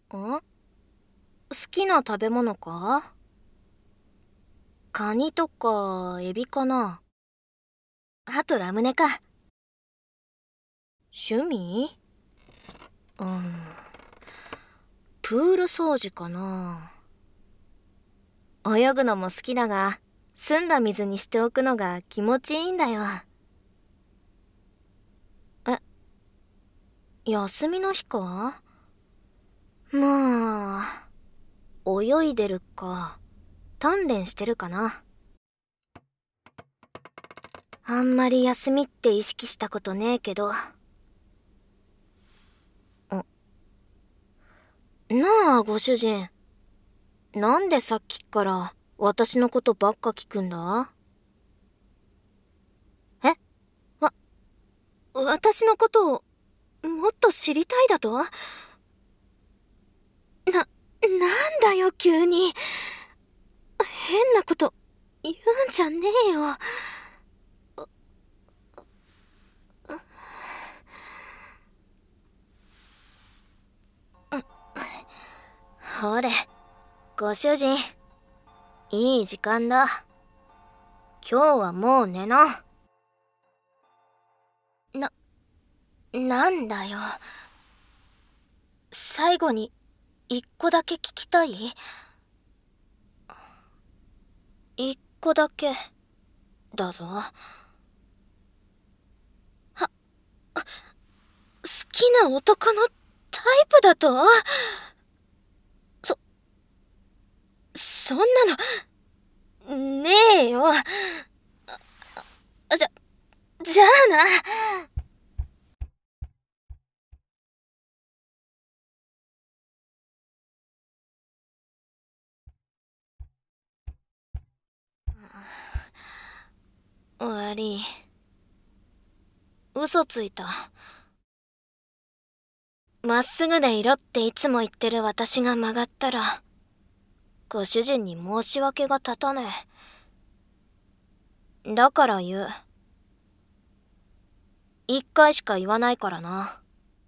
好きな食べ物か？カニとかエビかな。あとラムネか。趣味？うん。プール掃除かな。泳ぐのも好きだが、澄んだ水にしておくのが気持ちいいんだよ。え、休みの日か？まあ、泳いでるか、鍛錬してるかな。あんまり休みって意識したことねえけど。なあ、ご主人。なんでさっきから私のことばっか聞くんだ？え？わ、私のことをもっと知りたいだと？なんだよ急に。変なこと言うんじゃねえよ。ほれ、ご主人。いい時間だ。今日はもう寝な。なんだよ。最後に一個だけ聞きたい？一個だけだぞ。好きな男のタイプだと？そんなのねえよ。じゃあな。悪い。嘘ついた。まっすぐでいろっていつも言ってる私が曲がったら、ご主人に申し訳が立たねえ。だから言う。一回しか言わないからな。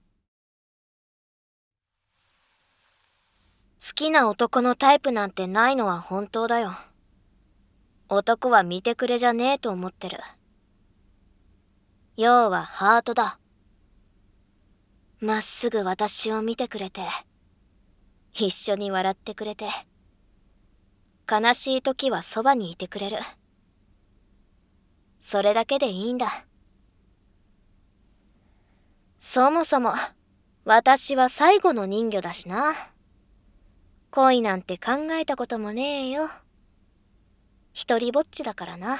好きな男のタイプなんてないのは本当だよ。男は見てくれじゃねえと思ってる。要はハートだ。まっすぐ私を見てくれて、一緒に笑ってくれて、悲しい時はそばにいてくれる。それだけでいいんだ。そもそも、私は最後の人魚だしな。恋なんて考えたこともねえよ。一人ぼっちだからな。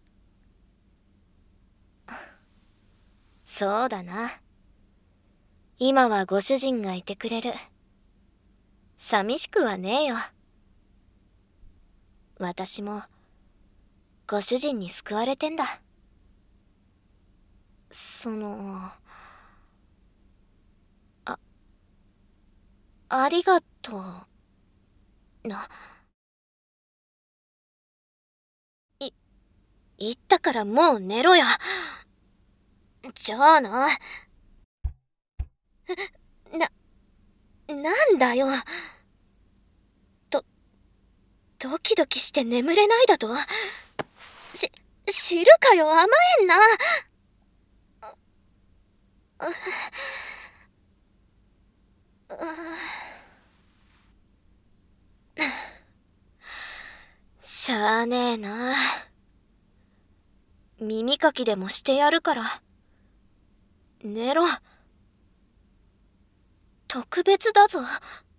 そうだな。今はご主人がいてくれる。寂しくはねえよ。私も、ご主人に救われてんだ。あ、ありがとう、な。言ったからもう寝ろや。じゃあな。なんだよ。ド、ドキドキして眠れないだと？知るかよ、甘えんな。しゃあねえな。耳かきでもしてやるから。寝ろ。特別だぞ。